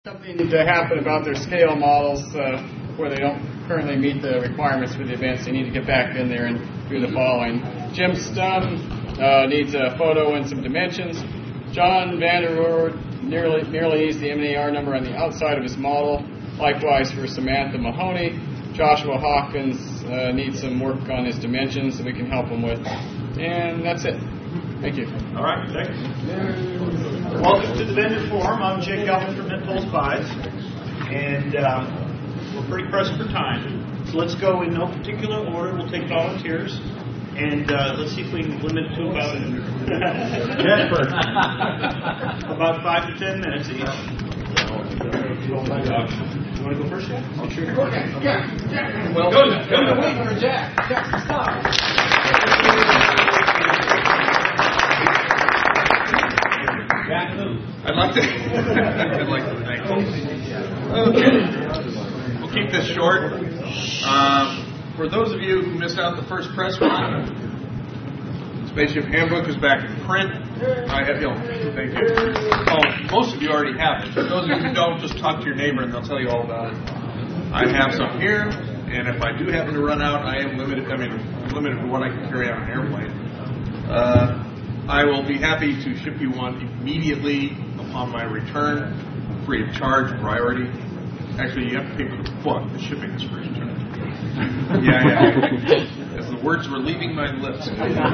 Something to happen about their scale models where they don't currently meet the requirements for the events. They need to get back in there and do the following. Jim Stum needs a photo and some dimensions. John Vanderroor nearly needs the MNAR number on the outside of his model. Likewise for Samantha Mahoney. Joshua Hawkins needs some work on his dimensions that we can help him with. And that's it. Thank you. All right, thanks. Welcome to the vendor forum. I'm Jake Gelman from Impulse Buys, and we're pretty pressed for time. So let's go in no particular order. We'll take volunteers, and let's see if we can limit it to about 5 to 10 minutes each. You want to go first, Jack? Oh, sure. Okay. Yeah. Well, go to wait for Jack. Jack's the star. I'd like to thank you. Okay. We'll keep this short. For those of you who missed out the first press run, Spaceship Handbook is back in print. I have, thank you. Oh, most of you already have it. For those of you who don't, just talk to your neighbor and they'll tell you all about it. I have some here, and if I do happen to run out, I am limited. I'm limited to what I can carry on an airplane. I will be happy to ship you one immediately upon my return, free of charge, priority. Actually, you have to pay for the book. The shipping is free of charge. Yeah. As the words were leaving my lips.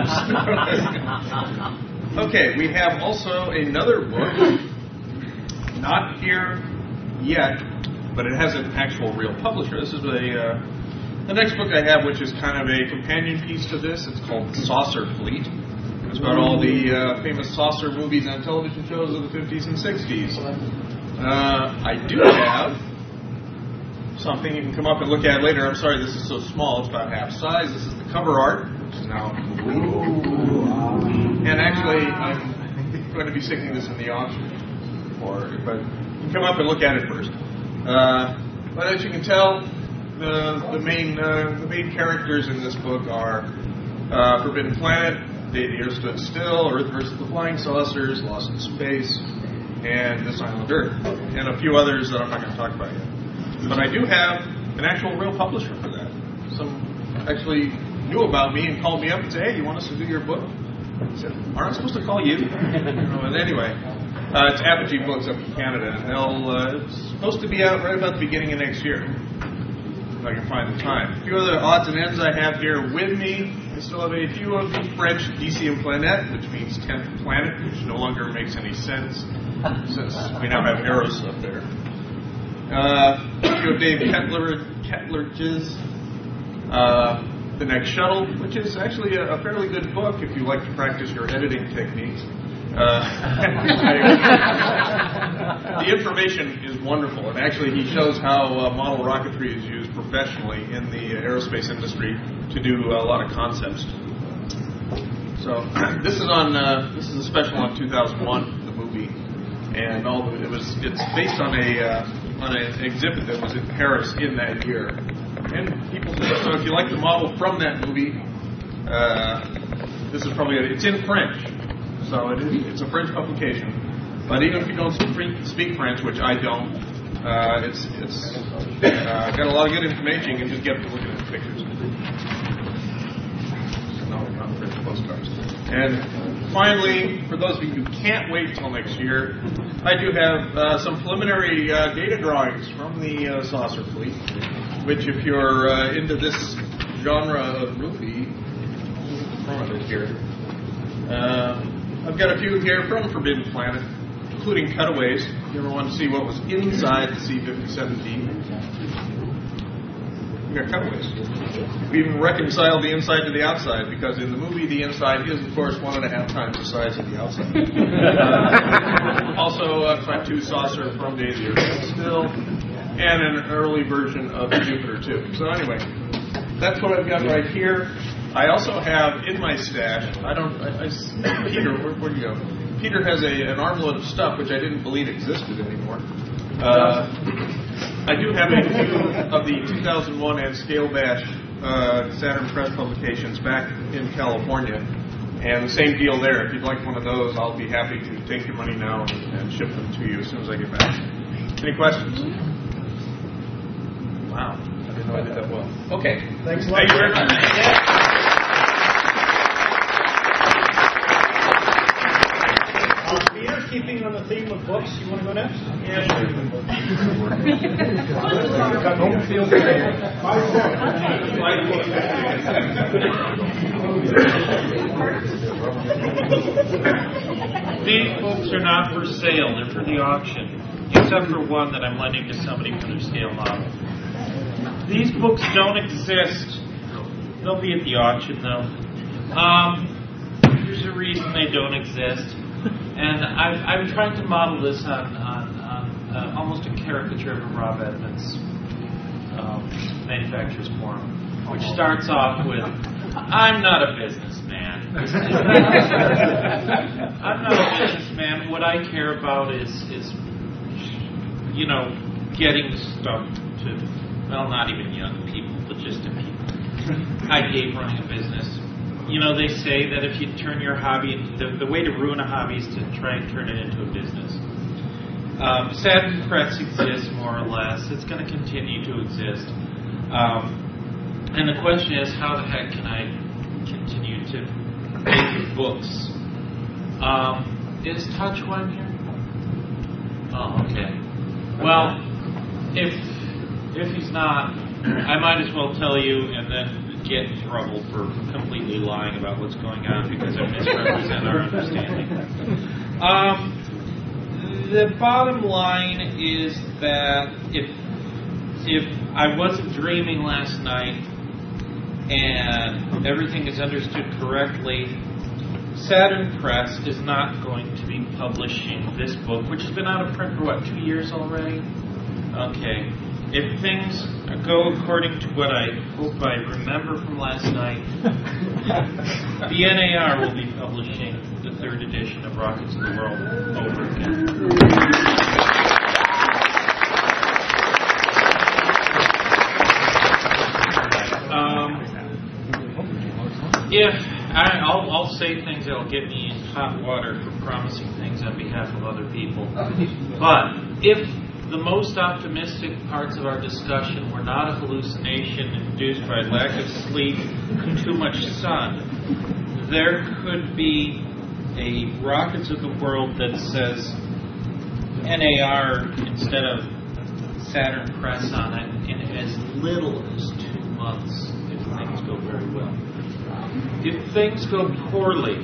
Okay, we have also another book, not here yet, but it has an actual real publisher. This is the next book I have, which is kind of a companion piece to this. It's called Saucer Fleet. It's about all the famous saucer movies and television shows of the 50s and 60s. I do have something you can come up and look at later. I'm sorry, this is so small. It's about half size. This is the cover art, which is now complete. And actually, I'm going to be sticking this in the auction. But you can come up and look at it first. But as you can tell, the main characters in this book are Forbidden Planet, Day the Earth Stood Still, Earth versus the Flying Saucers, Lost in Space, and This Island Earth, and a few others that I'm not going to talk about yet. But I do have an actual real publisher for that. Some actually knew about me and called me up and said, "Hey, you want us to do your book?" I said, "Aren't I supposed to call you?" But anyway, it's Apogee Books up in Canada, and it's supposed to be out right about the beginning of next year, if I can find the time. A few other odds and ends I have here with me. I still have a few of the French Deuxième Planète, which means 10th planet, which no longer makes any sense since we now have Eros up there. A few of Dave Kettler's The Next Shuttle, which is actually a fairly good book if you like to practice your editing techniques. The information is wonderful, and actually he shows how model rocketry is used professionally in the aerospace industry to do a lot of concepts. So this is a special on 2001, the movie, and it's based on an exhibit that was in Paris in that year. And people say, so if you like the model from that movie, this is probably it's in French. So it's a French publication, but even if you don't speak French, which I don't, it's got a lot of good information. You can just get to look at the pictures. No, not French postcards. And finally, for those of you who can't wait till next year, I do have some preliminary data drawings from the Saucer Fleet, which if you're into this genre of movie, here. I've got a few here from Forbidden Planet, including cutaways. If you ever want to see what was inside the C-5017, we got cutaways. We even reconciled the inside to the outside, because in the movie, the inside is, of course, 1.5 times the size of the outside. Also, a Clap-2 saucer from Day the Earth Stood Still, and an early version of Jupiter 2. So anyway, that's what I've got right here. I also have in my stash, Peter, where'd you go? Peter has an armload of stuff which I didn't believe existed anymore. I do have a few of the 2001 and Scale Bash Saturn Press publications back in California. And the same deal there. If you'd like one of those, I'll be happy to take your money now and ship them to you as soon as I get back. Any questions? Wow. I didn't know I did that well. Okay. Thanks a lot. Thank you very much. Peter, keeping on the theme of books, you want to go next? Yeah, Don't feel bad. These books are not for sale, they're for the auction, except for one that I'm lending to somebody for their scale model. These books don't exist. They'll be at the auction, though. There's a reason they don't exist. And I'm trying to model this on almost a caricature of a Rob Edmonds Manufacturer's Forum, which starts off with, I'm not a businessman. I'm not a businessman. What I care about is getting stuff to, well, not even young people, but just to people. I hate running a business. They say that if you turn your hobby, the way to ruin a hobby is to try and turn it into a business. Saturn Press exists more or less. It's going to continue to exist. And the question is, how the heck can I continue to make books? Is Touch One here? Oh, okay. Well, if he's not, I might as well tell you and then get in trouble for completely lying about what's going on because I misrepresent our understanding. The bottom line is that if I wasn't dreaming last night and everything is understood correctly, Saturn Press is not going to be publishing this book, which has been out of print for, 2 years already? Okay. If things go according to what I hope I remember from last night, the NAR will be publishing the 3rd edition of Rockets of the World over again. I'll say things that'll get me in hot water for promising things on behalf of other people. But if the most optimistic parts of our discussion were not a hallucination induced by lack of sleep and too much sun, there could be a Rockets of the World that says NAR instead of Saturn Press on it in as little as 2 months if things go very well. If things go poorly,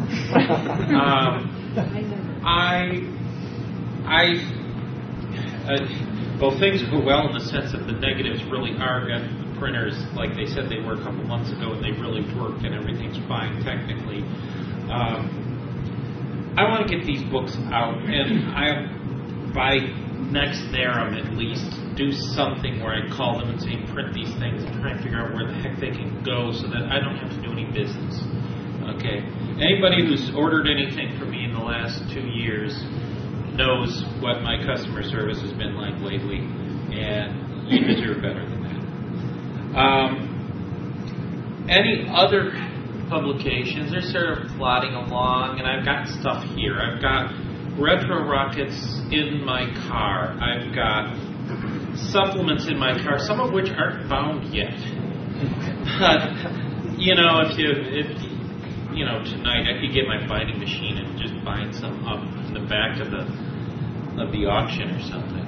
well, things go well in the sense that the negatives really are at the printers like they said they were a couple months ago, and they really work, and everything's fine technically. I want to get these books out, and by next Theorem at least, do something where I call them and say, print these things, and try and figure out where the heck they can go so that I don't have to do any business. Okay? Anybody who's ordered anything from me in the last 2 years knows what my customer service has been like lately, and you deserve better than that. Any other publications? They're sort of plodding along, and I've got stuff here. I've got Retro Rockets in my car. I've got supplements in my car, some of which aren't bound yet. But, if tonight I could get my binding machine and just bind some up in the back of the auction or something.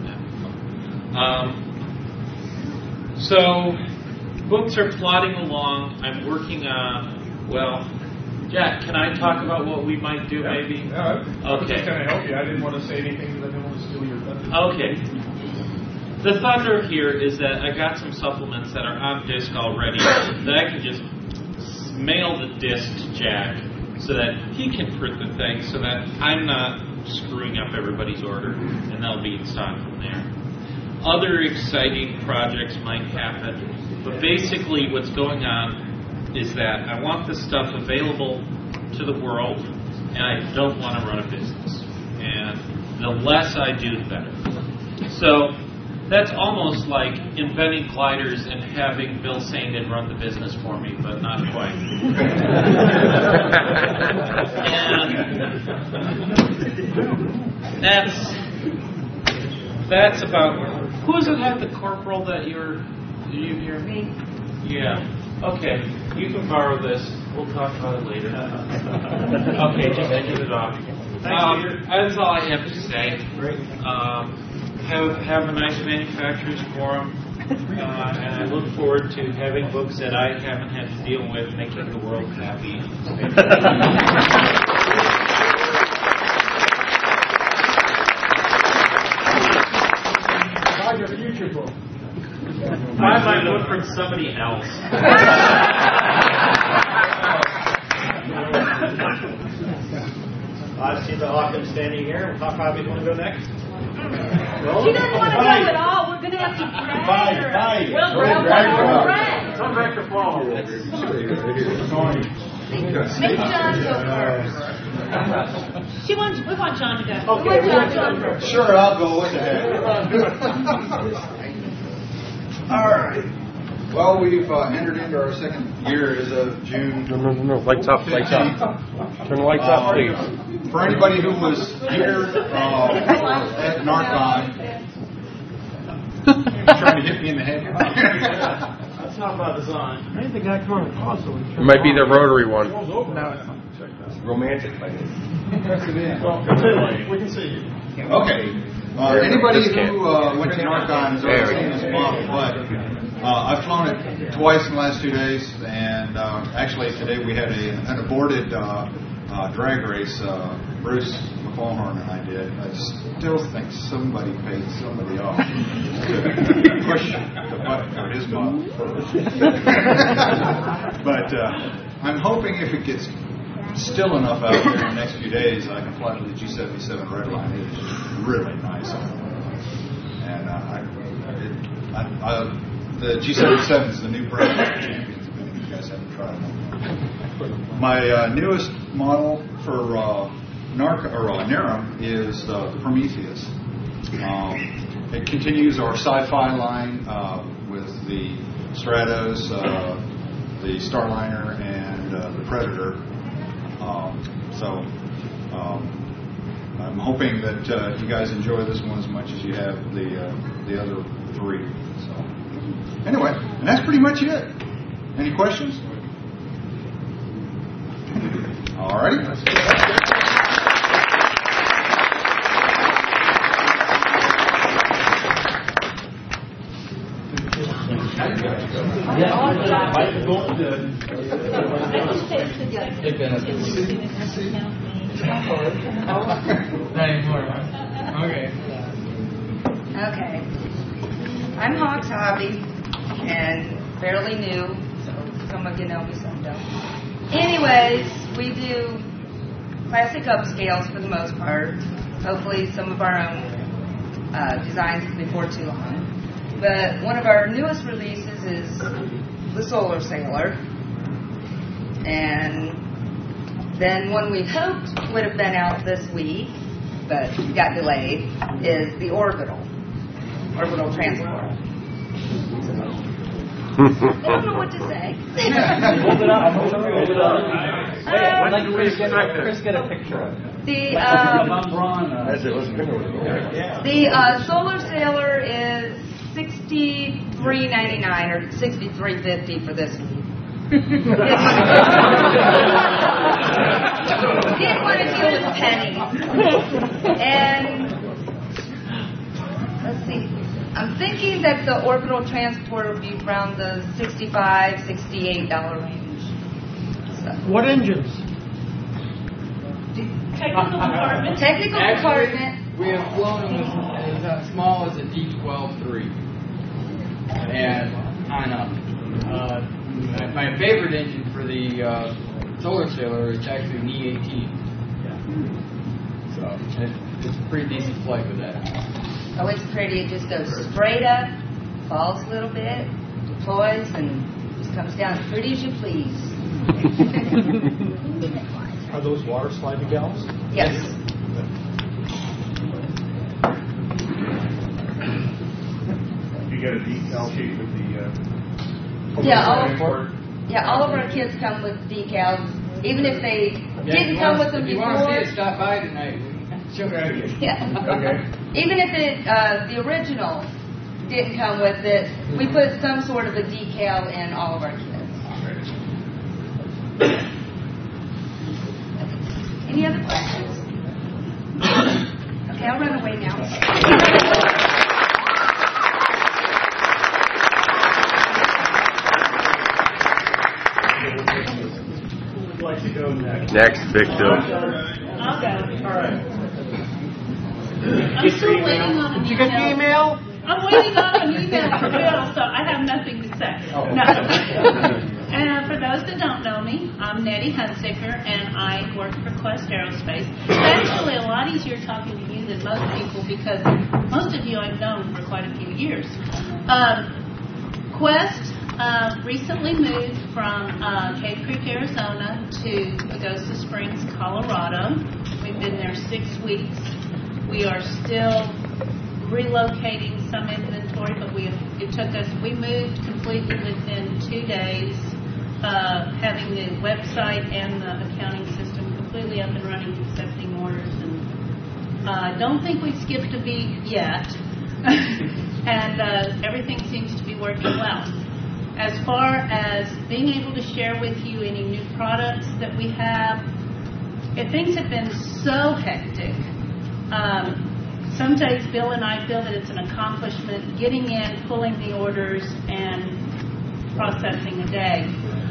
So books are plodding along. I'm working on, Jack, can I talk about what we might do maybe? Yeah, I was just Okay. going to help you. I didn't want to say anything because I didn't want to steal your thunder. Okay. The thunder here is that I got some supplements that are on disc already that I can just mail the disc to Jack so that he can print the thing so that I'm not screwing up everybody's order, and they'll be in stock from there. Other exciting projects might happen, but basically what's going on is that I want this stuff available to the world, and I don't want to run a business. And the less I do, the better. So that's almost like inventing gliders and having Bill Saindon run the business for me, but not quite. And that's about. Who is it had the corporal that you're? Do you hear me? Yeah. Okay. You can borrow this. We'll talk about it later. Okay, just get it off. That's all I have to say. Great. Have a nice manufacturers forum, and I look forward to having books that I haven't had to deal with, making the world happy. Buy your future book. Buy my book from somebody else. I see the Hawkins standing here. How Hobby want to go next? Well, She doesn't want to go at all. We're going to have to drag her. We'll grab her. Drag. Come back to fall. Make John go first. We want John to go. Okay, We want John first. Sure, I'll go. What the heck? All right. Well, we've entered into our second year as of June. No. Lights up. Turn the lights up, please. For anybody who was here at NARCon, trying to hit me in the head. That's not by design. It might be the rotary one. Romantic, I think. We can see you. Okay. Anybody who went to NARCon has already seen this model, but I've flown it twice in the last 2 days, and actually today we had an aborted drag race. Bruce McFallhorn and I did. I still think somebody paid somebody off to push the button for his model first. But I'm hoping if it gets still enough out there in the next few days, I can fly with the G77 Redline. It is really nice. And the G77 is the new brand of champions. If you guys haven't tried it. My newest model for NERM is the Prometheus. It continues our sci-fi line with the Stratos, the Starliner, and the Predator. I'm hoping that you guys enjoy this one as much as you have the other three. So, anyway, and that's pretty much it. Any questions? All righty. Okay. I'm Hawks Hobby and fairly new, so some of you know me, some don't. Anyways, we do classic upscales for the most part. Hopefully some of our own designs before too long. But one of our newest releases is the Solar Sailor. And then one we hoped would have been out this week, but got delayed, is the Orbital Transport. I don't know what to say. Hold it up. Chris, get a picture of it. The Solar Sailor is $63.99 or $63.50 for this one. Didn't want to deal with pennies. And let's see. I'm thinking that the Orbital Transport will be around the $65, $68 range. So. What engines? Technical department. Technical department. We have flown as small as a D12-3 and on up. My favorite engine for the Solar Sailor is actually an E18. So it's a pretty decent flight with that. Oh, it's pretty. It just goes straight up, falls a little bit, deploys, and just comes down as pretty as you please. Are those water sliding gals? Yes. You get a decal sheet with the. All of our kids come with decals, even if they didn't come with them if you before. want to see it, stop by tonight. Show you. Yeah. Okay. Even if the original didn't come with it, we put some sort of a decal in all of our kits. Any other questions? Okay, I'll run away now. Who'd like to go next? Next, Victor. I'll go. All right. I'm still waiting on an email. Did you get the email? I'm waiting on an email from Bill, so I have nothing to say. No. And for those that don't know me, I'm Nettie Hunsicker, and I work for Quest Aerospace. It's actually a lot easier talking to you than most people because most of you I've known for quite a few years. Quest recently moved from Cave Creek, Arizona to Augusta Springs, Colorado. We've been there 6 weeks. We are still relocating some inventory, but we moved completely within 2 days, having the website and the accounting system completely up and running, accepting orders, and I don't think we skipped a beat yet, and everything seems to be working well. As far as being able to share with you any new products that we have, things have been so hectic. Some days Bill and I feel that it's an accomplishment getting in, pulling the orders, and processing a day.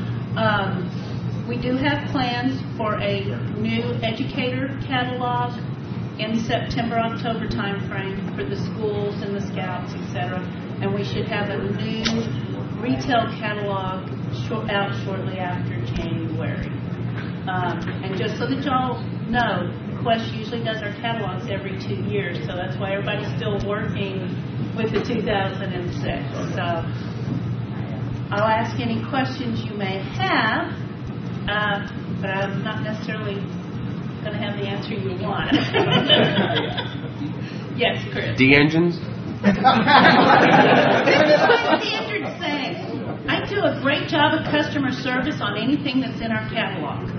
We do have plans for a new educator catalog in September-October timeframe for the schools and the scouts, etc. And we should have a new retail catalog out shortly after January. And just so that y'all know, Quest usually does our catalogs every 2 years, so that's why everybody's still working with the 2006. So I'll ask any questions you may have, but I'm not necessarily going to have the answer you want. Yes, Chris. D-engines? That's my standard saying. I do a great job of customer service on anything that's in our catalog.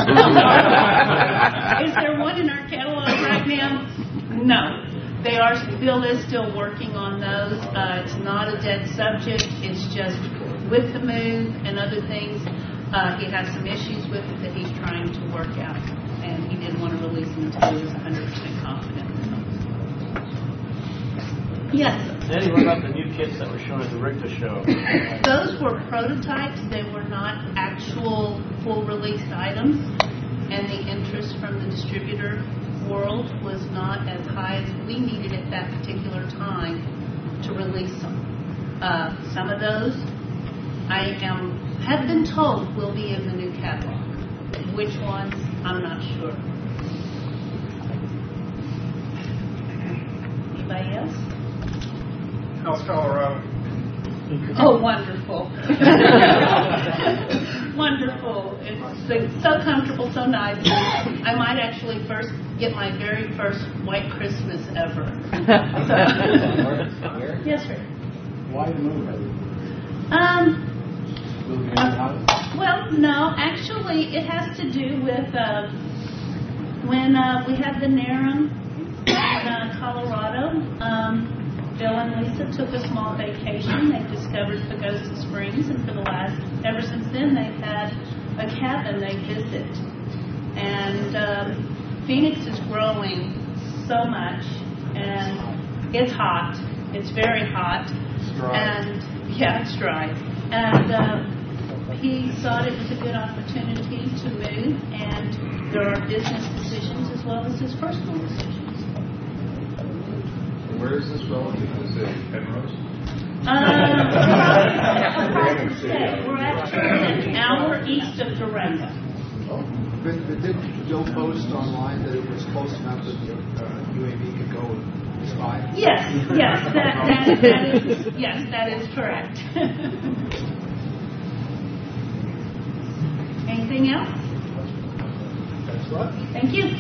Is there one in our catalog right now? No. Bill is still working on those. It's not a dead subject. It's just with the move and other things, he has some issues with it that he's trying to work out. And he didn't want to release them until he was 100% confident. Yes. Nettie, what about the new kits that were shown at the Richter show? Those were prototypes. They were not actual full released items, and the interest from the distributor world was not as high as we needed at that particular time to release them. Some of those have been told will be in the new catalog. Which ones, I'm not sure. Anybody else? How's Colorado? Oh, wonderful. Wonderful. It's so comfortable, so nice. I might actually first get my very first white Christmas ever. Yes, sir. Why the move? Well, no. Actually, it has to do with when we had the NARAM in Colorado. Bill and Lisa took a small vacation. They discovered Augusta Springs, and ever since then, they've had a cabin they visit. And Phoenix is growing so much, and it's hot. It's very hot. It's dry. And yeah, it's dry. And he thought it was a good opportunity to move, and there are business decisions as well as his personal decisions. Where is this relative to, say, Penrose? We're actually an hour east of Durango. But didn't Joe post online that it was close enough that the UAV could go and spy? Yes, that is correct. Anything else? That's right. Thank you.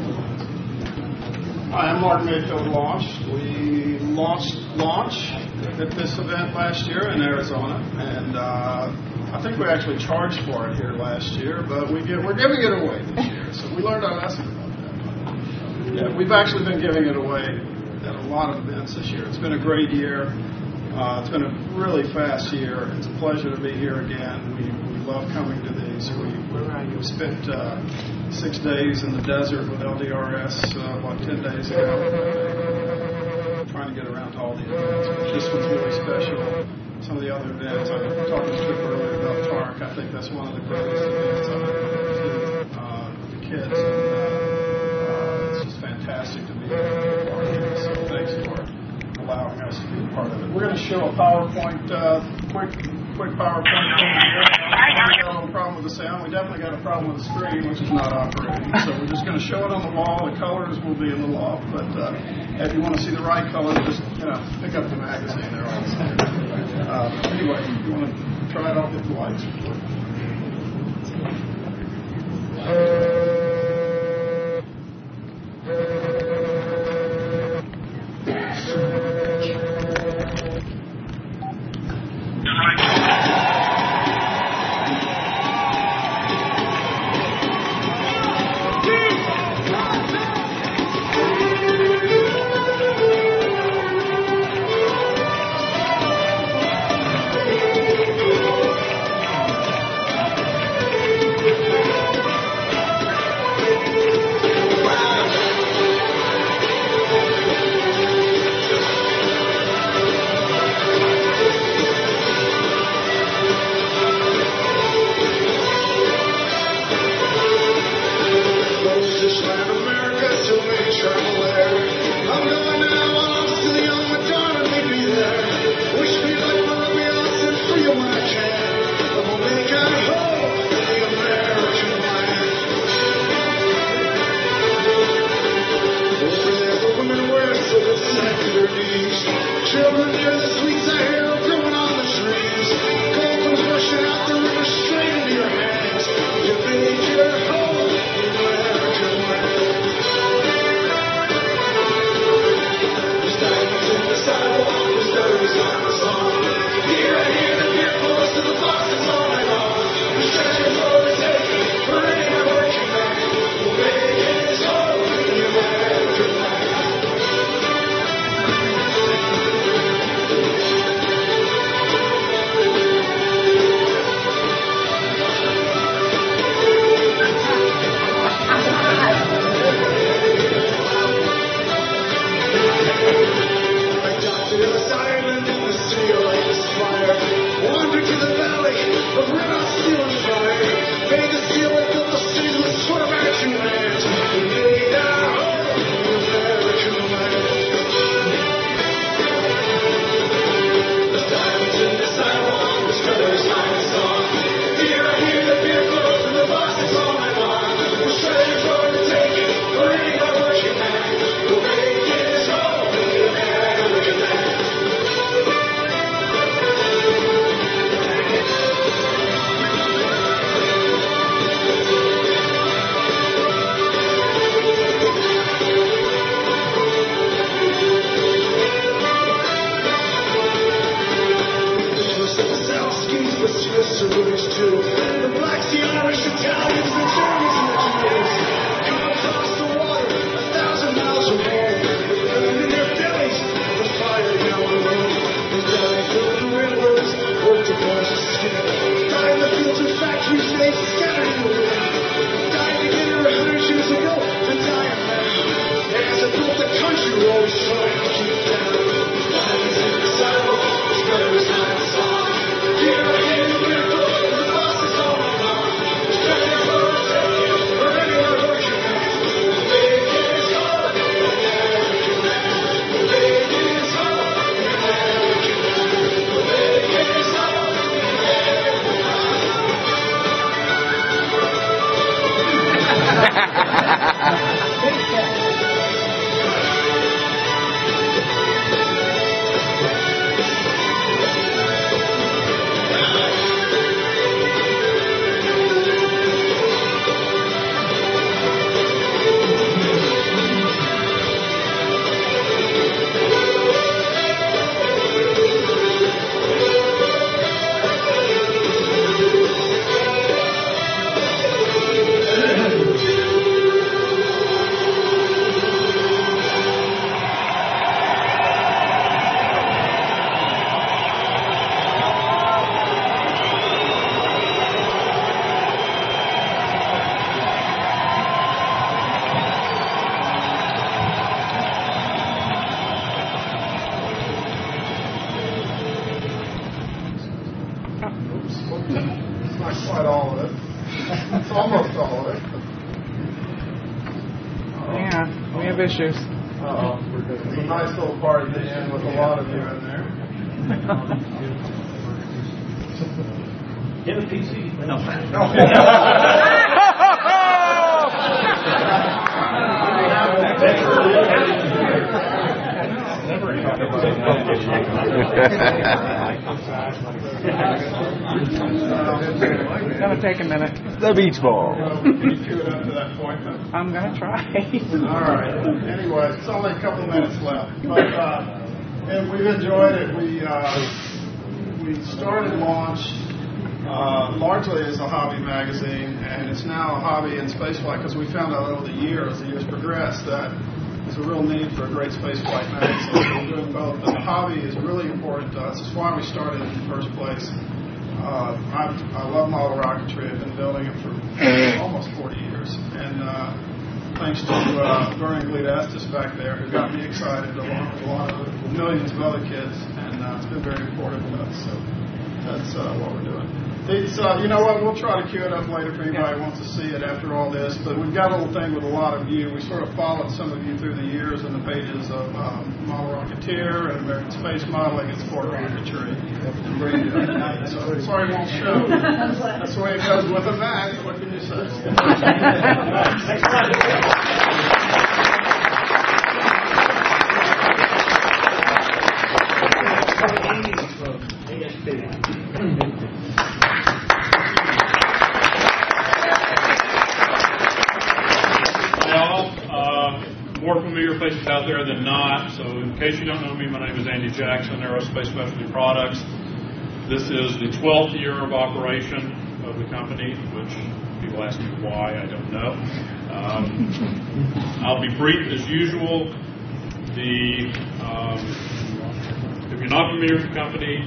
Hi, I'm Mark Mayfield Launch. We launched Launch at this event last year in Arizona, and I think we actually charged for it here last year, but we're giving it away this year. So we learned our lesson about that. Yeah, we've actually been giving it away at a lot of events this year. It's been a great year. It's been a really fast year. It's a pleasure to be here again. We love coming to these. We spent 6 days in the desert with LDRS about 10 days ago, trying to get around to all the events. But this was really special. Some of the other events, I was talking to Skip earlier about TARC. I think that's one of the greatest events I've ever been to with the kids. And it's just fantastic to be able to be a part of it. So thanks for allowing us to be a part of it. We're going to show a PowerPoint, quick PowerPoint. We got a little problem with the sound. We definitely got a problem with the screen, which is not operating. So we're just going to show it on the wall. The colors will be a little off, but if you want to see the right color, just pick up the magazine. They're all there. Anyway, you want to try it out with the lights? It's almost all of it. Yeah, we have issues. Uh-oh. It's a nice little part at the end with a lot of you in there. Get a PC. No. It's going to take a minute. The beach ball. I'm going to try. All right. Anyway, it's only a couple minutes left, but and we've enjoyed it. We started launched largely as a hobby magazine, and it's now a hobby in spaceflight because we found out over the years, as the years progressed, that there's a real need for a great spaceflight magazine. So we're doing both. The hobby is really important to us. It's why we started in the first place. I love model rocketry. I've been building it for almost 40 years. And thanks to Vernon Gleed-Estes back there, who got me excited along with a lot of millions of other kids. And it's been very important to us. So that's what we're doing. It's, you know what, we'll try to queue it up later if anybody wants to see it after all this, but we've got a little thing with a lot of you. We sort of followed some of you through the years in the pages of Model Rocketeer and American Space Modeling and Sport Rocketry. And bring it up. So sorry it won't show. That's the way it goes with a Mac. What can you say? Thanks a lot. More familiar faces out there than not. So in case you don't know me, my name is Andy Jackson, Aerospace Specialty Products. This is the 12th year of operation of the company, which people ask me why, I don't know. I'll be brief as usual. If you're not familiar with the company,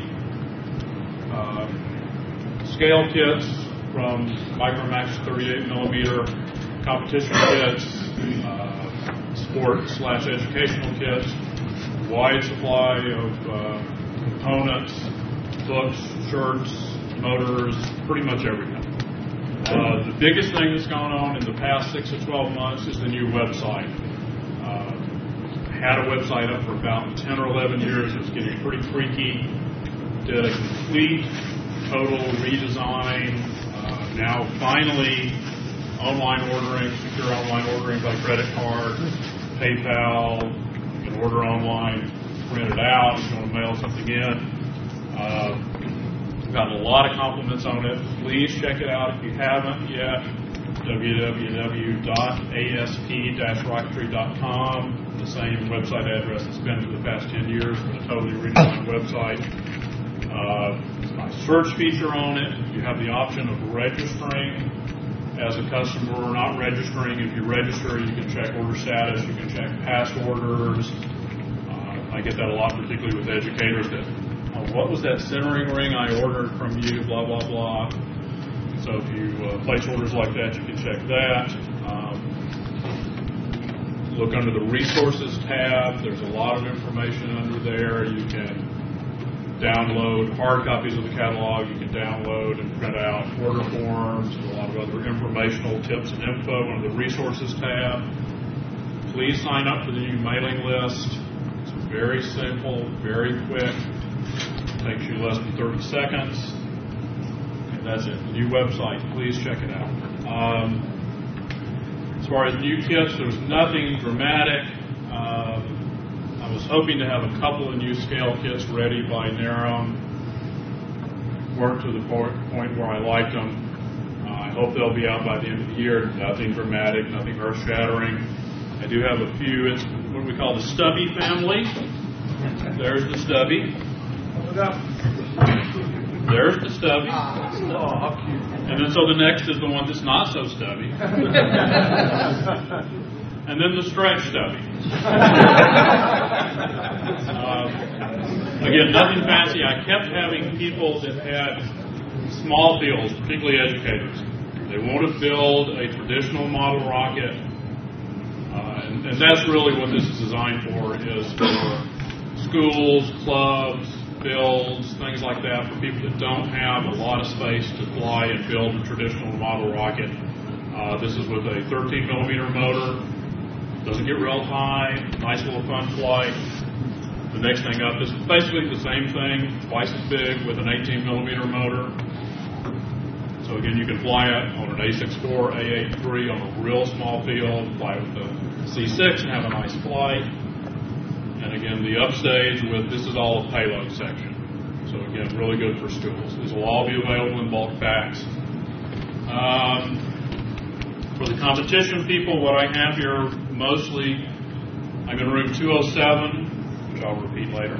scale kits from Micromax 38 millimeter competition kits, sport/educational kits, wide supply of components, books, shirts, motors, pretty much everything. The biggest thing that's gone on in the past 6 to 12 months is the new website. Had a website up for about 10 or 11 years. It was getting pretty freaky. Did a complete, total redesign. Now finally, online ordering, secure online ordering by credit card, PayPal, you can order online, print it out, if you want to mail something in. We've gotten a lot of compliments on it. Please check it out if you haven't yet. www.asp-rocketry.com, the same website address it's been for the past 10 years, with a totally redesigned website. My search feature on it, you have the option of registering as a customer or not registering. If you register, you can check order status, you can check past orders. I get that a lot, particularly with educators, that, what was that centering ring I ordered from you, blah, blah, blah. So if you place orders like that, you can check that. Look under the resources tab. There's a lot of information under there. You can download hard copies of the catalog. You can download and print out order forms, a lot of other informational tips and info under the resources tab. Please sign up for the new mailing list. It's very simple, very quick. It takes you less than 30 seconds. And that's it. The new website. Please check it out. As far as new kits, there's nothing dramatic. I was hoping to have a couple of new scale kits ready by NARAM. Weren't to the point where I liked them. I hope they'll be out by the end of the year. Nothing dramatic, nothing earth-shattering. I do have a few. It's what we call the Stubby family. There's the Stubby. Hold it up. There's the Stubby. And then so the next is the one that's not so stubby. And then the Stretch Stubby. Again, nothing fancy. I kept having people that had small fields, particularly educators. They want to build a traditional model rocket. And that's really what this is designed for, is for schools, clubs, builds, things like that for people that don't have a lot of space to fly and build a traditional model rocket. This is with a 13 millimeter motor. Doesn't get real high. Nice little fun flight. The next thing up is basically the same thing, twice as big with an 18 millimeter motor. So again, you can fly it on an A64, A83 on a real small field, fly with the C6 and have a nice flight. And again, the upstage with, this is all a payload section. So again, really good for schools. These will all be available in bulk packs. For the competition people, what I have here mostly, I'm in room 207, which I'll repeat later.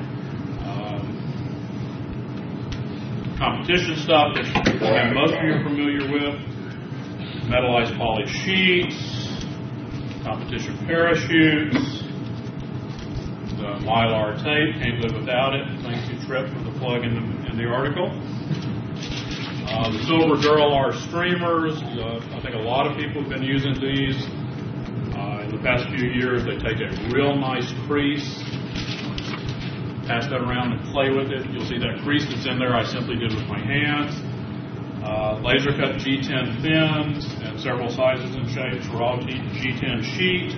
Competition stuff that most of you are familiar with. Metallized poly sheets, competition parachutes, the Mylar tape, can't live without it. Thank you, Trip, for the plug in the article. The Silver Girl R streamers, I think a lot of people have been using these. In the past few years, they take a real nice crease, pass that around and play with it. You'll see that crease that's in there I simply did with my hands. Laser cut G10 fins and several sizes and shapes for all G10 sheet.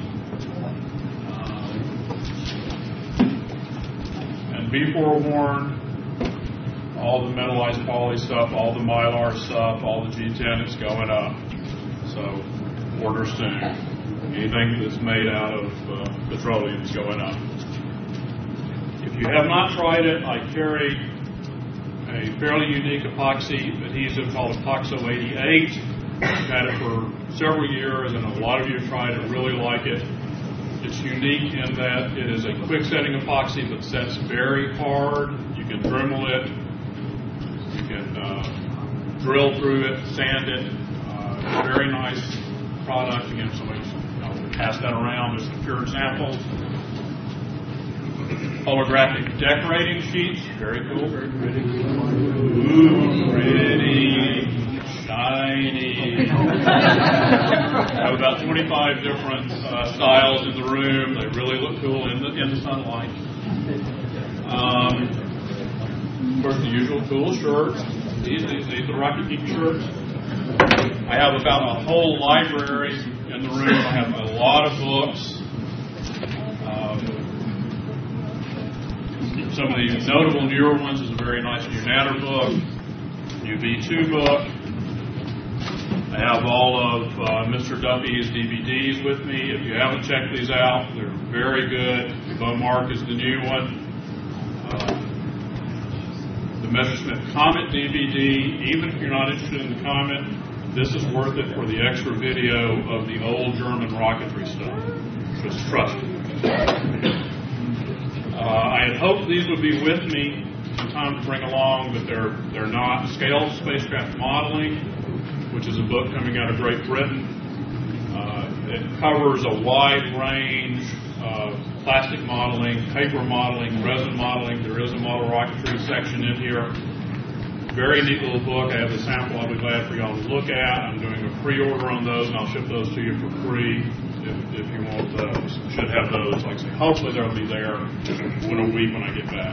And be forewarned, all the metallized poly stuff, all the Mylar stuff, all the G10, it's going up. So order soon. Anything that's made out of petroleum is going up. If you have not tried it, I carry a fairly unique epoxy adhesive called Epoxo 88. I've had it for several years, and a lot of you have tried it, really like it. It's unique in that it is a quick setting epoxy, but sets very hard. You can Dremel it, you can drill through it, sand it. Very nice product. Again, somebody pass that around. There's some pure samples. Holographic decorating sheets, very cool. Very pretty. Ooh, pretty, shiny. I have about 25 different styles in the room. They really look cool in the sunlight. Of course, the usual cool shirts. These are the Rocket Geek shirts. I have about a whole library in the room. I have a lot of books. Some of the notable newer ones is a very nice Unatter book, new V2 book. I have all of Mr. Duffy's DVDs with me. If you haven't checked these out, they're very good. Beaumark is the new one. The Messerschmitt Comet DVD, even if you're not interested in the Comet, this is worth it for the extra video of the old German rocketry stuff. Just trust it. I had hoped these would be with me in time to bring along, but they're not. Scale Spacecraft Modeling, which is a book coming out of Great Britain. It covers a wide range of plastic modeling, paper modeling, resin modeling. There is a model rocketry section in here. Very neat little book. I have a sample I'll be glad for y'all to look at. I'm doing a pre-order on those, and I'll ship those to you for free. If you want those, should have those. Like I say, hopefully they'll be there in a week when I get back.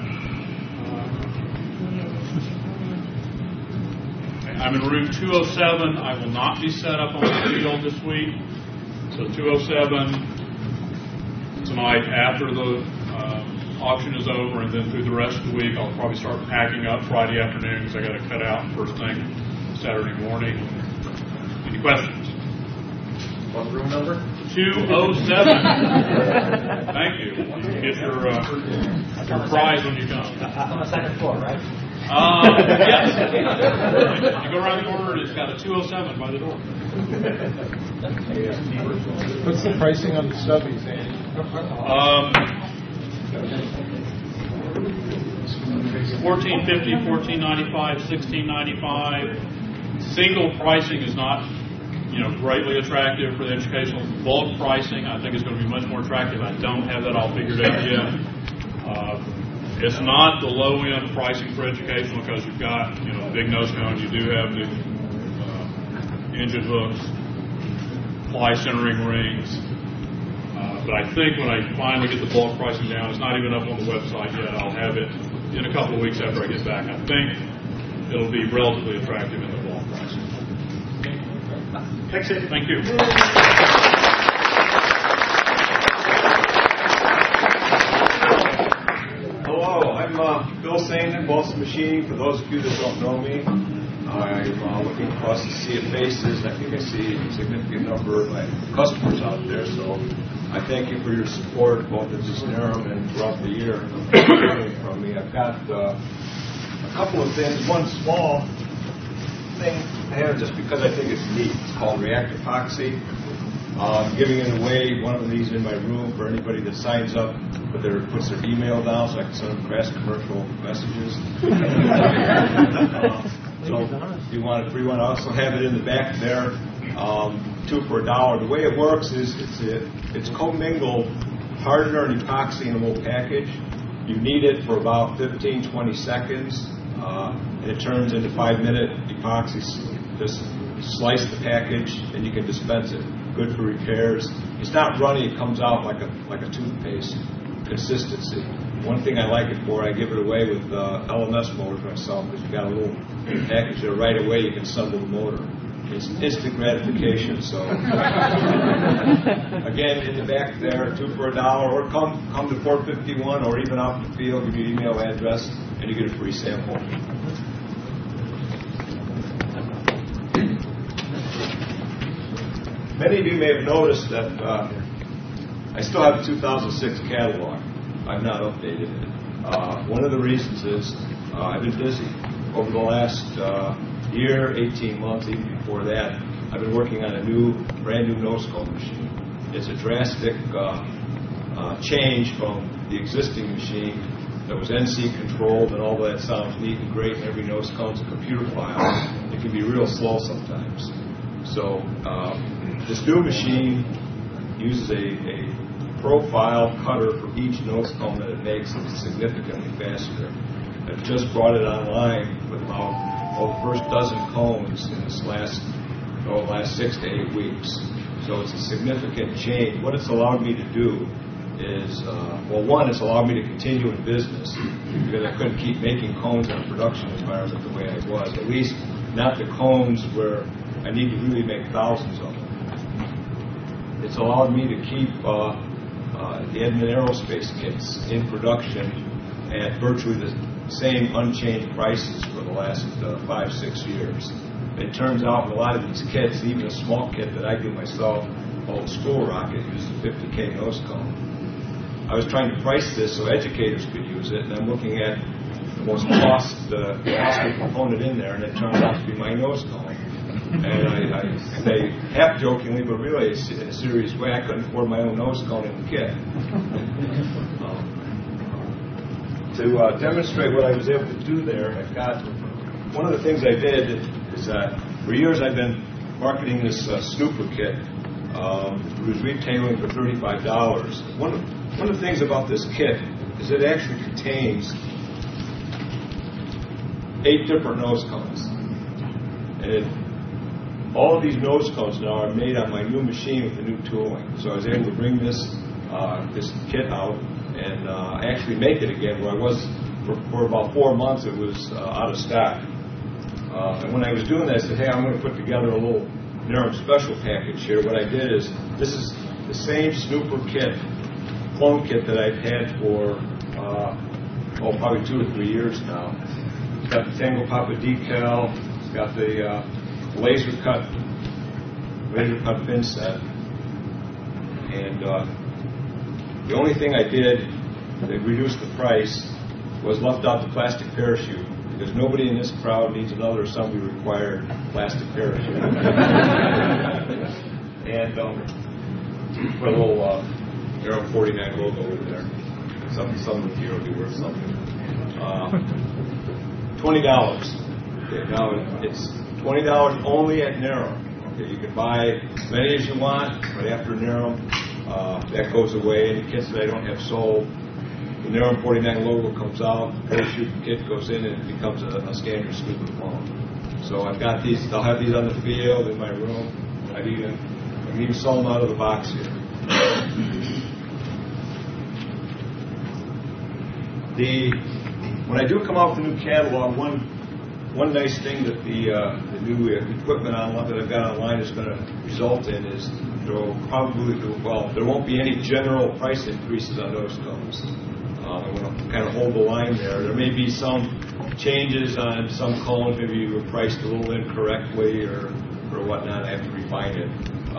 I'm in room 207. I will not be set up on the field this week. So 207 tonight after the auction is over, and then through the rest of the week, I'll probably start packing up Friday afternoon because I got to cut out first thing Saturday morning. Any questions? What room number? 207. Thank you. You get your prize when you come. On the second floor, right? Yes. You go around the corner and it's got a 207 by the door. What's the pricing on the stubbies, Andy? $14.50, $14.95, $16.95. Single pricing is not, greatly attractive for the educational. Bulk pricing, I think, is going to be much more attractive. I don't have that all figured out yet. It's not the low-end pricing for educational because you've got, big nose cones. You do have the engine hooks, fly centering rings. But I think when I finally get the bulk pricing down, it's not even up on the website yet. I'll have it in a couple of weeks after I get back. I think it'll be relatively attractive in the fall price. Thanks, Ed. Thank you. Hello, I'm Bill Sainin, Boston Machining. For those of you that don't know me, I'm looking across the sea of faces. I think I see a significant number of my customers out there, so I thank you for your support, both at Cisnerum and throughout the year from me. I've got a couple of things. One small thing I have just because I think it's neat. It's called React Epoxy. I'm giving it away, one of these in my room for anybody that signs up, but puts their email down so I can send them crass commercial messages. So if you want a free one, I also have it in the back there, 2 for $1. The way it works is it's commingled hardener and epoxy in a little package. You knead it for about 15-20 seconds, and it turns into 5-minute epoxy. Just slice the package, and you can dispense it. Good for repairs. It's not runny; it comes out like a toothpaste consistency. One thing I like it for, I give it away with LMS motors myself, because you got a little package there right away. You can assemble the motor. It's instant gratification. So again, in the back there, 2 for $1, or come to 451, or even out in the field. Give your email address, and you get a free sample. Many of you may have noticed that I still have the 2006 catalog. I've not updated it. One of the reasons is I've been busy. Over the last year, 18 months, even before that, I've been working on a brand new nose cone machine. It's a drastic change from the existing machine that was NC controlled, and all that sounds neat and great, and every nose cone's a computer file. It can be real slow sometimes. So this new machine uses a profile cutter for each nose cone that it makes. It's significantly faster. I've just brought it online with about the first dozen cones in this last 6 to 8 weeks. So it's a significant change. What it's allowed me to do is, one, it's allowed me to continue in business, because I couldn't keep making cones in a production environment the way I was. At least not the cones where I need to really make thousands of them. It's allowed me to keep the Edmund Aerospace kits in production at virtually the same unchanged prices for the last 5-6 years. It turns out in a lot of these kits, even a small kit that I do myself, called School Rocket, uses a 50K nose cone. I was trying to price this so educators could use it, and I'm looking at the most costly component in there, and it turns out to be my nose cone. And I say half jokingly, but really in a serious way, I couldn't afford my own nose cone in the kit. To demonstrate what I was able to do there, I've got one of the things I did is for years I've been marketing this snooper kit. It was retailing for $35. One of the things about this kit is it actually contains 8 different nose cones. And all of these nose cones now are made on my new machine with the new tooling. So I was able to bring this kit out and actually make it again, where I was for about 4 months it was out of stock. And when I was doing that, I said, hey, I'm going to put together a little Nerum special package here. What I did is, this is the same snooper kit, clone kit that I've had for probably 2 or 3 years now. It's got the Tango Papa decal, it's got the laser cut fin set, and the only thing I did that reduced the price was left out the plastic parachute, because nobody in this crowd needs another assembly required plastic parachute. And put a little Aero 49 logo over there. Some of the gear will be worth something. $20. Okay, now it's $20 only at Nerum. Okay, you can buy as many as you want, but after Nerum, that goes away. Any kits that I don't have sold, the Nerum 49 logo comes out, the parachute kit goes in, and it becomes a standard snooper clone. So I've got these. I'll have these on the field in my room. I'm even selling them out of the box here. when I do come out with the new catalog, one nice thing that the new equipment online that I've got online is going to result in is there won't be any general price increases on those cones. I'm going to kind of hold the line there. There may be some changes on some cones, maybe you were priced a little incorrectly or whatnot. I have to refine it.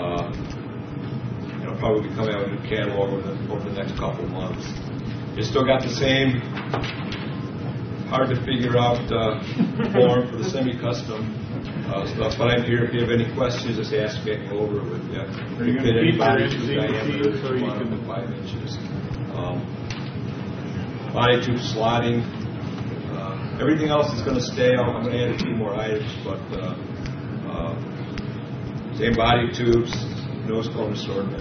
I'll probably be coming out with a new catalog over the next couple of months. It's still got the same hard to figure out form for the semi-custom stuff, but I'm here if you have any questions, just ask me. I can go over it with you. Are you going to keep your diameter so you can 5 inches. Body tube slotting. Everything else is going to stay. I'm going to add a few more items, but same body tubes, nose cone assortment.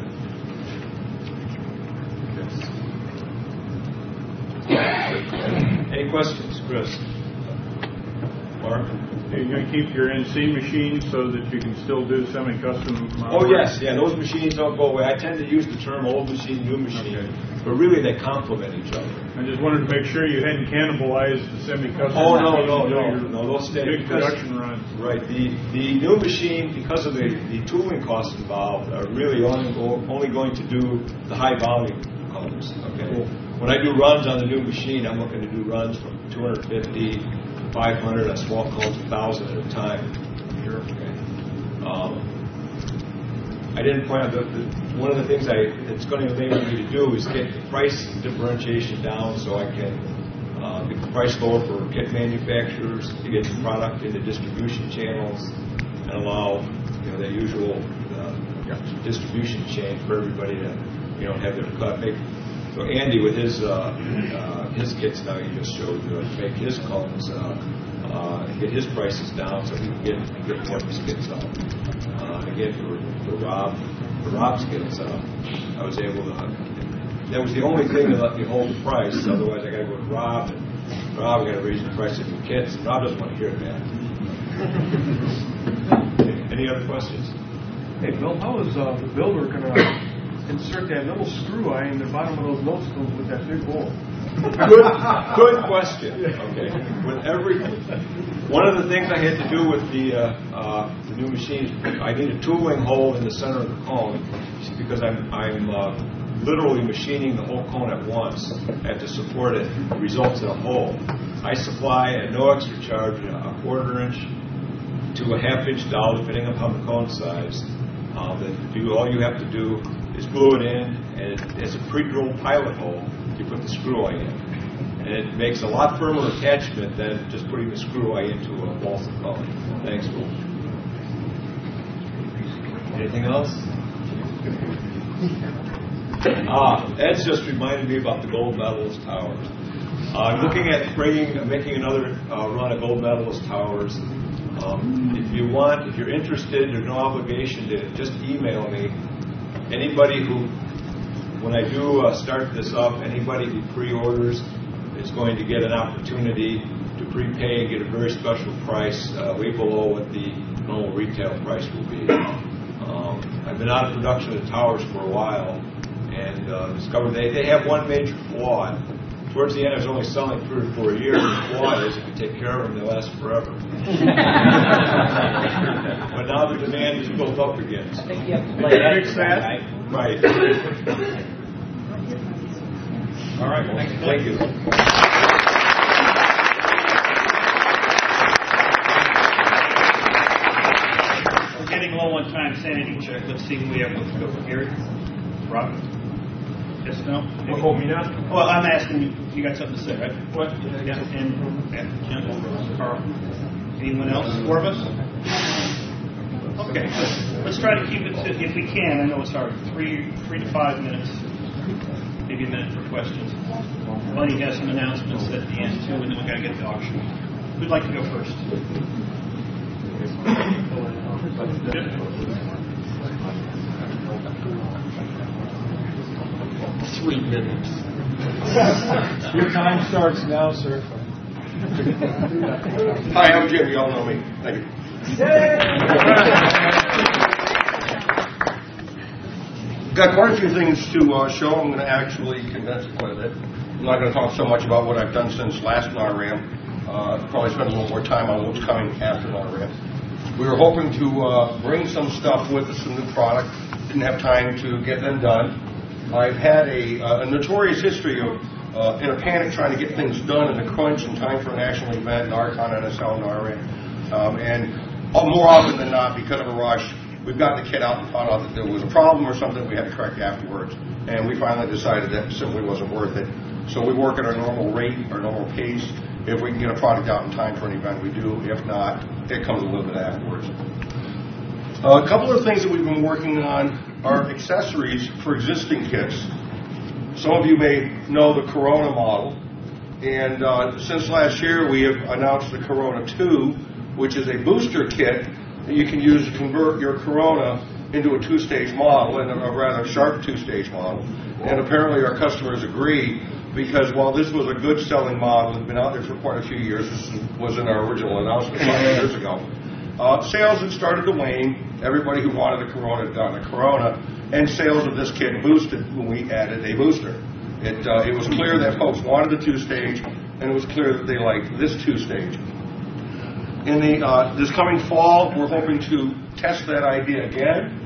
Any questions, Chris? Mark? Are you going to keep your NC machines so that you can still do semi-custom? Oh, yes. Yeah, those machines don't go away. I tend to use the term old machine, new machine, but really they complement each other. I just wanted to make sure you hadn't cannibalized the semi-custom. Oh, no. Those stay. Big production runs. Right. The new machine, because of the tooling costs involved, are really only going to do the high volume cones. Okay. Cool. When I do runs on the new machine, I'm looking to do runs from 250, 500 on small cones, 1,000 at a time. Sure. Okay. I didn't point out that one of the things it's going to enable me to do is get the price differentiation down so I can get the price lower for kit manufacturers to get the product into distribution channels and allow the usual distribution chain for everybody to have their cut. So Andy, with his kits now, he just showed make his cones, get his prices down so he can get more of his kits out. Again, for Rob's kits, I was able to. That was the only thing that let me hold the price. Otherwise, I got to go to Rob, and Rob, I got to raise the price of your kits. And Rob doesn't want to hear that. Any other questions? Hey, Bill, how is the builder going to insert that little screw eye in the bottom of those nose cones with that big hole? Good question. Okay. One of the things I had to do with the new machine, I need a tooling hole in the center of the cone because I'm literally machining the whole cone at once. I have to support it. It results in a hole. I supply at no extra charge a 1/4 inch to a 1/2 inch dowel, depending upon the cone size. All you have to do is glue it in, and it's a pre-drilled pilot hole. You put the screw eye in, and it makes a lot firmer attachment than just putting the screw eye into a balsa cone. Thanks, Will. Anything else? Ed's just reminded me about the gold medalist towers. I'm looking at making another run of gold medalist towers. If you're interested, there's no obligation to just email me. Anybody who, when I do start this up, anybody who pre-orders is going to get an opportunity to prepay and get a very special price way below what the normal retail price will be. I've been out of production of towers for a while and discovered they have one major flaw. Towards the end, I was only selling 3 or 4 years. The flaw is if you take care of them, they last forever. But now the demand is built up again. I think you have to fix that. Right. All right. Well, thank you. We're getting low on time. Sanity check. Let's see who we have. Let's go from Gary. Rob? Yes, no? Me now? Well, I'm asking you. You got something to say, right? What? Yeah. And Carl. Anyone else? 4 of us? Okay. Let's try to keep it to, if we can, I know it's hard, 3 to 5 minutes. Maybe a minute for questions. Lenny has some announcements at the end, too, and then we've got to get the auction. Who'd like to go first? 3 minutes. Your time starts now, sir. Hi, I'm Jim. You all know me. Thank you. Got quite a few things to show. I'm going to actually condense it quite a bit. I'm not going to talk so much about what I've done since last NARAM. Probably spend a little more time on what's coming after NARAM. We were hoping to bring some stuff with us, some new product. Didn't have time to get them done. I've had a notorious history of, in a panic, trying to get things done in a crunch in time for a national event, NARCon, NSL, NARAM. And more often than not, because of a rush, we've gotten the kit out and found out that there was a problem or something we had to correct afterwards. And we finally decided that simply wasn't worth it. So we work at our normal rate, our normal pace. If we can get a product out in time for an event, we do. If not, it comes a little bit afterwards. A couple of things that we've been working on are accessories for existing kits. Some of you may know the Corona model. And since last year, we have announced the Corona 2, which is a booster kit that you can use to convert your Corona into a two-stage model, and a rather sharp two-stage model. And apparently our customers agree, because while this was a good-selling model, it's been out there for quite a few years. This was in our original announcement 5 years ago. Sales had started to wane. Everybody who wanted a Corona had gotten a Corona, and sales of this kit boosted when we added a booster. It was clear that folks wanted the two-stage, and it was clear that they liked this two-stage. In this coming fall, we're hoping to test that idea again.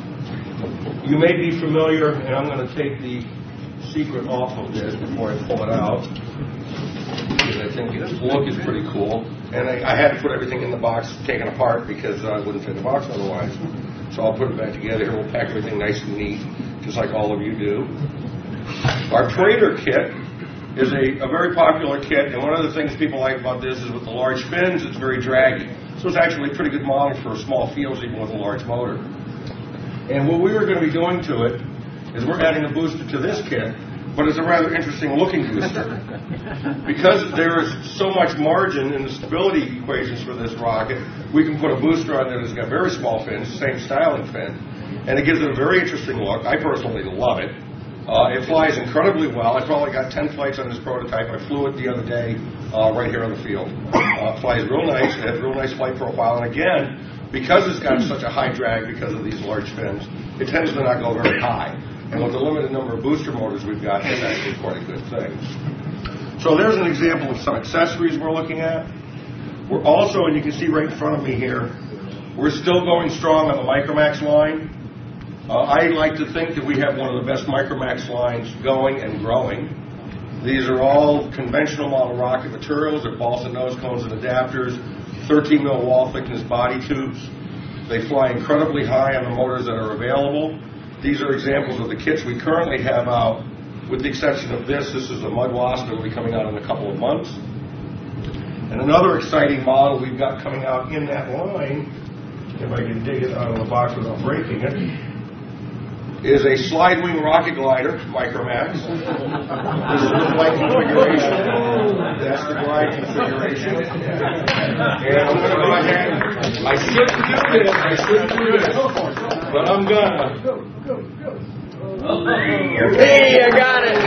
You may be familiar, and I'm going to take the secret off of this before I pull it out, because I think its look is pretty cool. And I had to put everything in the box taken apart because I wouldn't fit the box otherwise. So I'll put it back together here. We'll pack everything nice and neat, just like all of you do. Our Trader kit is a very popular kit, and one of the things people like about this is with the large fins, it's very draggy. So it's actually a pretty good model for small fields, even with a large motor. And what we were going to be doing to it is we're adding a booster to this kit, but it's a rather interesting looking booster. Because there is so much margin in the stability equations for this rocket, we can put a booster on there that's got very small fins, same styling fin, and it gives it a very interesting look. I personally love it. It flies incredibly well. I probably got 10 flights on this prototype. I flew it the other day right here on the field. It flies real nice. It has a real nice flight profile. And again, because it's got such a high drag because of these large fins, it tends to not go very high. And with the limited number of booster motors we've got, it's actually quite a good thing. So there's an example of some accessories we're looking at. We're also, and you can see right in front of me here, we're still going strong on the Micromax line. I like to think that we have one of the best Micromax lines going and growing. These are all conventional model rocket materials. They're balsa nose cones and adapters, 13 mil wall thickness body tubes. They fly incredibly high on the motors that are available. These are examples of the kits we currently have out, with the exception of this. This is a Mud Wasp that will be coming out in a couple of months. And another exciting model we've got coming out in that line, if I can dig it out of the box without breaking it, is a slide wing rocket glider, Micromax. This is the flight configuration. That's the glide configuration. And I'm going to go ahead. I shouldn't do this, but I'm gonna. Hey, I got it.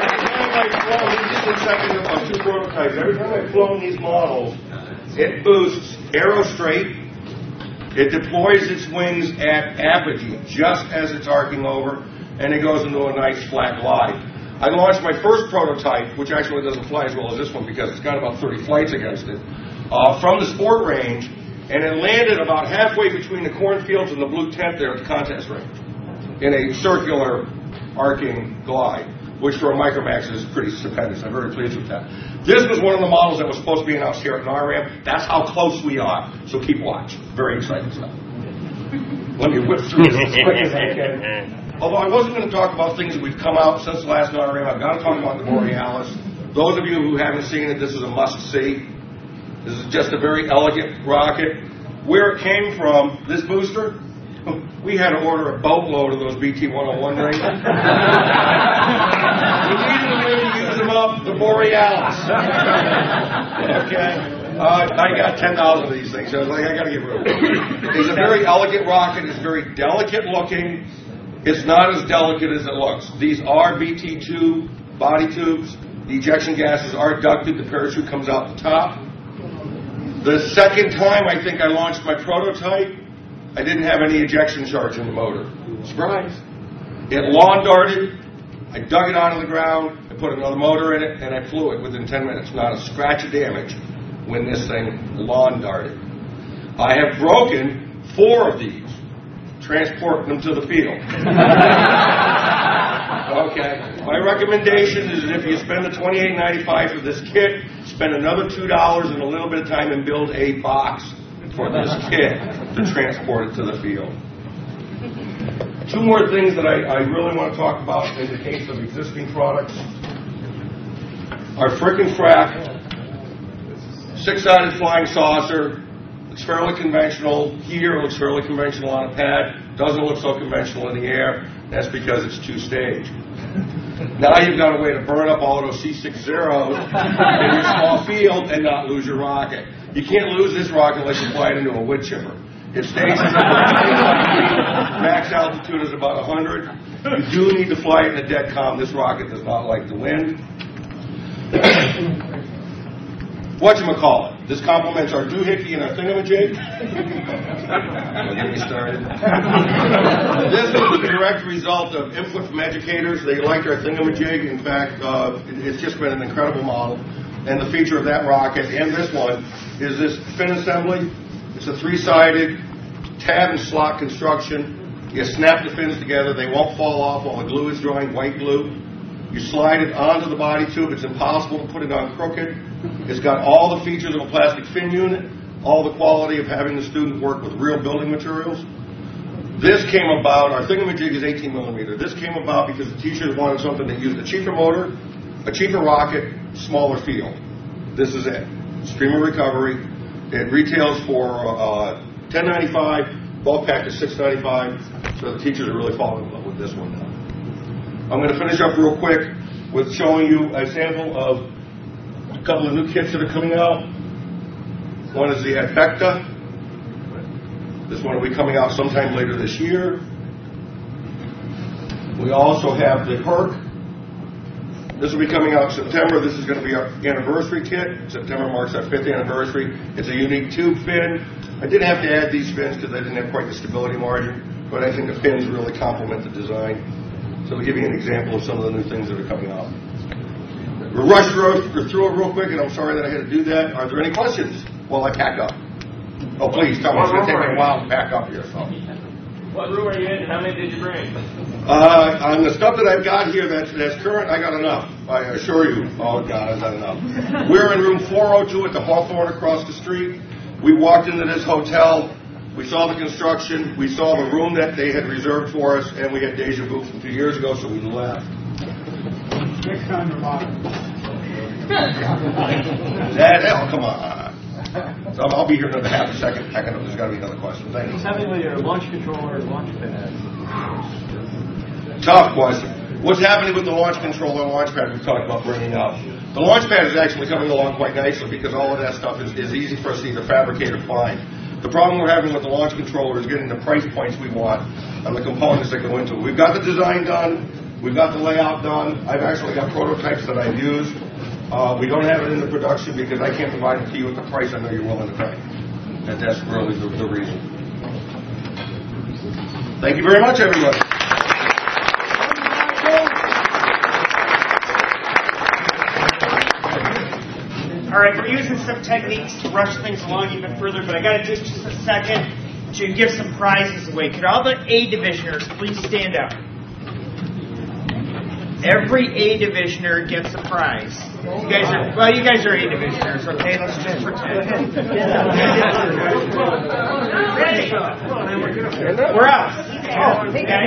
Two prototypes. Every time I've flown these models, it boosts aero straight. It deploys its wings at apogee, just as it's arcing over, and it goes into a nice flat glide. I launched my first prototype, which actually doesn't fly as well as this one because it's got about 30 flights against it, from the sport range, and it landed about halfway between the cornfields and the blue tent there at the contest range in a circular arcing glide, which for a Micromax is pretty stupendous. I'm very pleased with that. This was one of the models that was supposed to be announced here at NARAM. That's how close we are, so keep watch. Very exciting stuff. Let me whip through this as quick as I can. Although I wasn't going to talk about things that we've come out since the last NARAM, I've got to talk about the Borealis. Those of you who haven't seen it, this is a must-see. This is just a very elegant rocket. Where it came from, this booster, we had to order a boatload of those BT-101 rings. We needed a way to use them up, the Borealis. Okay? I got 10,000 of these things, so I was like, I got to get rid of them. It's a very elegant rocket. It's very delicate looking. It's not as delicate as it looks. These are BT-2 body tubes. The ejection gases are ducted. The parachute comes out the top. The second time I think I launched my prototype, I didn't have any ejection charge in the motor. Surprise. It lawn darted. I dug it out of the ground, I put another motor in it, and I flew it within 10 minutes. Not a scratch of damage when this thing lawn darted. I have broken 4 of these, transporting them to the field. Okay. My recommendation is that if you spend the $28.95 for this kit, spend another $2 and a little bit of time and build a box for this kit to transport it to the field. 2 more things that I really want to talk about in the case of existing products. Our frickin' frack 6-sided flying saucer. Looks fairly conventional here, looks fairly conventional on a pad, doesn't look so conventional in the air. That's because it's 2-stage. Now you've got a way to burn up all of those C6 zeros in your small field and not lose your rocket. You can't lose this rocket unless you fly it into a wood chipper. It stages at max altitude is about 100. You do need to fly it in a dead calm. This rocket does not like the wind. Whatchamacallit? This complements our doohickey and our thingamajig. Don't get me started. This is the direct result of input from educators. They liked our thingamajig. In fact, it's just been an incredible model. And the feature of that rocket and this one is this fin assembly. It's a 3-sided tab and slot construction. You snap the fins together. They won't fall off while the glue is drying, white glue. You slide it onto the body tube. It's impossible to put it on crooked. It's got all the features of a plastic fin unit, all the quality of having the student work with real building materials. This came about, our thingamajig is 18 millimeter. This came about because the teachers wanted something that used a cheaper motor, a cheaper rocket, smaller field. This is it. Stream of recovery. It retails for $10.95, bulk pack is $6.95, so the teachers are really falling in love with this one now. I'm going to finish up real quick with showing you a sample of a couple of new kits that are coming out. One is the Adfecta. This one will be coming out sometime later this year. We also have the Herc. This will be coming out in September. This is going to be our anniversary kit. September marks our 5th anniversary. It's a unique tube fin. I did have to add these fins because I didn't have quite the stability margin, but I think the fins really complement the design. So we'll give you an example of some of the new things that are coming out. We'll rush through it real quick, and I'm sorry that I had to do that. Are there any questions while I pack up? Oh, please, tell me. It's going to take me a while to pack up here. So. What room are you in? How many did you bring? On the stuff that I've got here that's current, I got enough. I assure you. Oh, God, I've got enough. We're in room 402 at the Hawthorne across the street. We walked into this hotel. We saw the construction. We saw the room that they had reserved for us, and we had deja vu from 2 years ago, so we left. Next time you're mine. Hell, come on. So I'll be here in another half a second. There's got to be another question. Thank you. What's happening with your launch controller and launch pad? Tough question. What's happening with the launch controller and launch pad we've talked about bringing up? The launch pad is actually coming along quite nicely because all of that stuff is easy for us to either fabricate or find. The problem we're having with the launch controller is getting the price points we want on the components that go into it. We've got the design done. We've got the layout done. I've actually got prototypes that I've used. We don't have it in the production because I can't provide it to you at the price I know you're willing to pay. And that's really the reason. Thank you very much, everybody. All right, we're using some techniques to rush things along even further, but I got to just a second to give some prizes away. Could all the A divisioners please stand up? Every A divisioner gets a prize. You guys are A divisioners, okay? Let's just pretend. Ready? We're out. Hey guys.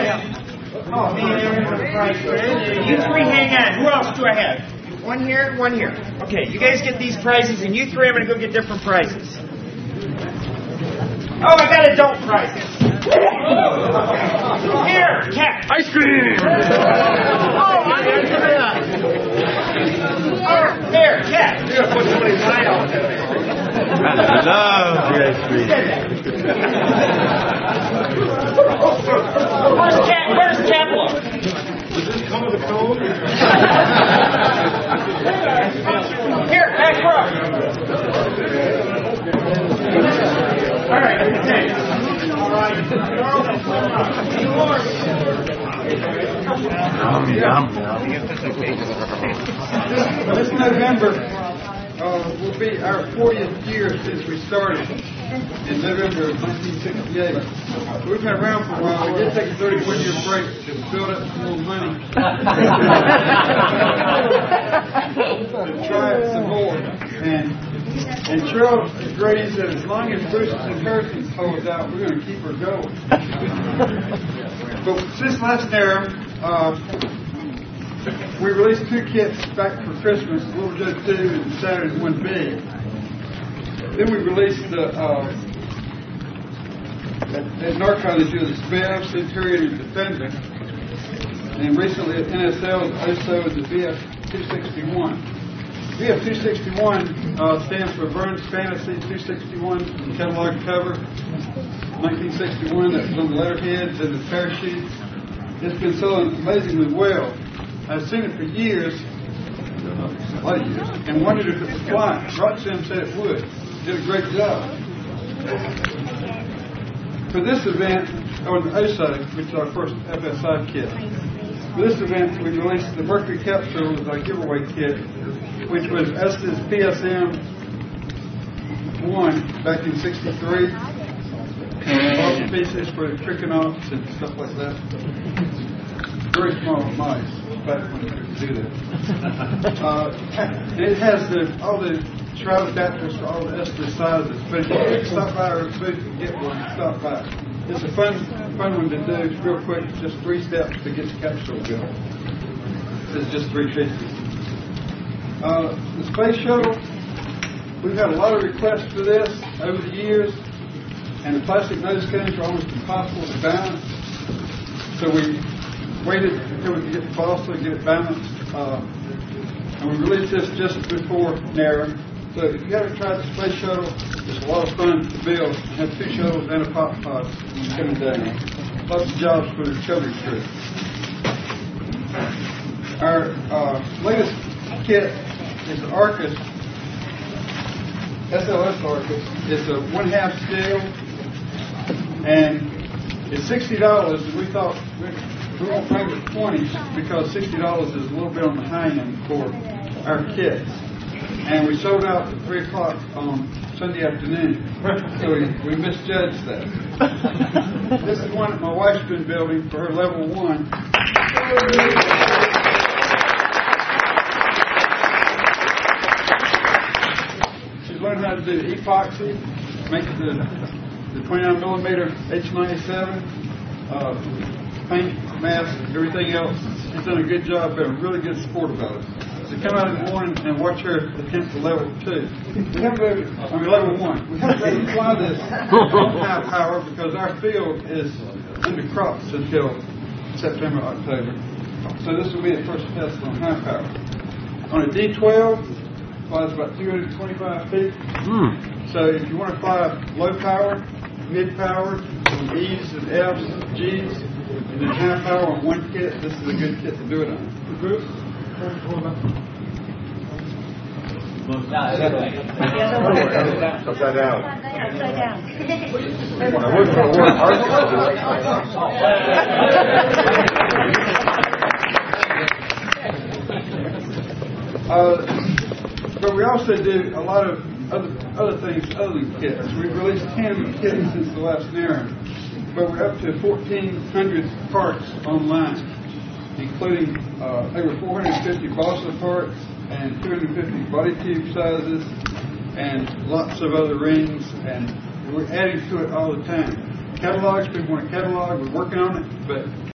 You three hang on. Who else do I have? One here, one here. Okay, you guys get these prizes, and you three, I'm going to go get different prizes. Oh, I got adult prizes. Here, cat. Ice cream. Oh, I didn't do that. Here, cat. You're going to put somebody's eye on it. I love the ice cream. Where's cat? Where's Capla? Does this come with a cone? Here, back row. All right, okay. All right. This November will be our 40th year since we started in November of 1968. We've been around for a while. We did take a 31-year break to build up some more money. To try it some more. And Cheryl agrees that as long as Bruce's inheritance holds out, we're going to keep her going. But since last year, we released 2 kits back for Christmas, Little Joe 2 and Saturn 1B. Then we released at Narcon this year, the Spam, Centurion, and Defender. And recently at NSL, also the VF-261. VF-261 stands for Burns Fantasy 261 catalog cover, 1961. That was on the letterheads and the parachutes. It's been selling amazingly well. I've seen it for years, a lot of years, and wondered if it would fly. Roxanne said it would. Did a great job. For this event, on the OSO, which is our first FSI kit, for this event we released the Mercury Capsule as our giveaway kit, which was Estes PSM 1 back in '63. All the pieces for the Trichonauts and stuff like that. Very small mice. Back when we could do that. It has all the shroud adapters for all the Estes sizes. But if you could stop by our booth and get one, stop by. It's a fun one to do. It's real quick. It's just 3 steps to get the capsule built. It's just 3 pieces. The Space Shuttle, we've had a lot of requests for this over the years, and the plastic nose cones are almost impossible to balance. So we waited until we could get the balsa and get it balanced, and we released this just before NARA. So if you haven't tried the Space Shuttle, it's a lot of fun to build. You have 2 shuttles and a pop pod coming down. Lots of jobs for the recovery crew. Our latest kit is the Arcus, SLS Arcus. It's a 1/2 scale, and it's $60, and we thought we won't pay with 20 because $60 is a little bit on the high end for our kits. And we sold out at 3 o'clock on Sunday afternoon. So we misjudged that. This is one that my wife's been building for her level 1. She's learned how to do epoxy, make the 29mm H97, paint, mask, everything else. She's done a good job, been a really good sport about it. So come out in the morning and watch her attempt to level 2. Level 1. We haven't been able to fly this on high power because our field is under crops until September, October. So this will be the first test on high power. On a D12, flies about 225 feet. So if you want to fly low power, mid power, on E's and F's, G's, and then high power on one kit, this is a good kit to do it on. Upside down. But we also do a lot of other things other than kits. We've released 10 kits since the last NARA, but we're up to 1,400 parts online, including over 450 balsa parts and 250 body tube sizes and lots of other rings, and we're adding to it all the time. Catalogs, people want a catalog, we're working on it, but